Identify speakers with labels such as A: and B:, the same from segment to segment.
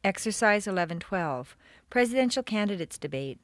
A: Exercise 1112, Presidential Candidates Debate.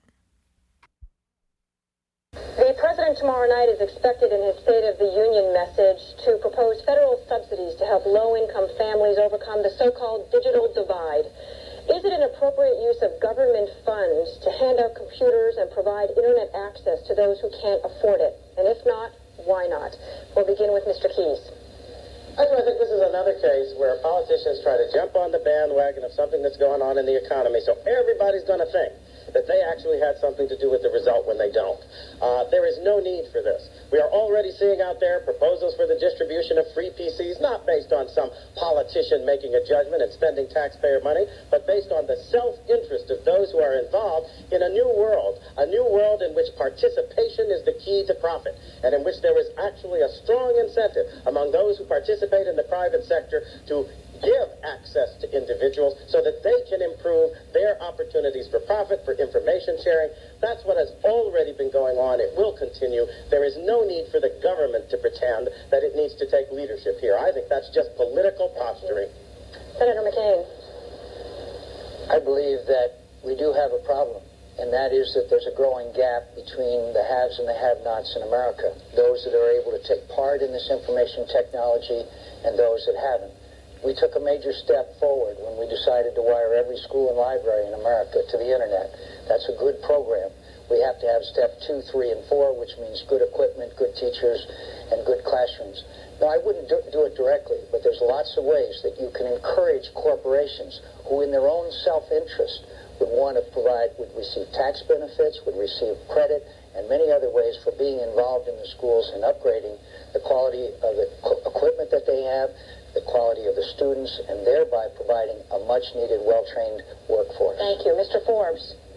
B: The president tomorrow night is expected in his State of the Union message to propose federal subsidies to help low-income families overcome the so-called digital divide. Is it an appropriate use of government funds to hand out computers and provide internet access to those who can't afford it? And if not, why not? We'll begin with Mr. Keyes.
C: I think this is another case where politicians try to jump on the bandwagon of something that's going on in the economy, so everybody's going to think that they actually had something to do with the result when they don't. There is no need for this. We are already seeing out there proposals for the distribution of free PCs, not based on some politician making a judgment and spending taxpayer money, but based on the self-interest of those who are involved in a new world in which participation is the key to profit, and in which there is actually a strong incentive among those who participate in the private sector to give access to individuals so that they can improve their opportunities for profit, for information sharing. That's what has already been going on. It will continue. There is no need for the government to pretend that it needs to take leadership here. I think that's just political posturing.
B: Senator McCain.
D: I believe that we do have a problem, and that is that there's a growing gap between the haves and the have-nots in America, those that are able to take part in this information technology and those that haven't. We took a major step forward when we decided to wire every school and library in America to the internet. That's a good program. We have to have step 2, 3, and 4, which means good equipment, good teachers, and good classrooms. Now, I wouldn't do it directly, but there's lots of ways that you can encourage corporations who, in their own self-interest, would receive tax benefits, would receive credit, and many other ways for being involved in the schools and upgrading the quality of the equipment that they have, the quality of the students, and thereby providing a much-needed, well-trained workforce.
B: Thank you. Mr. Forbes.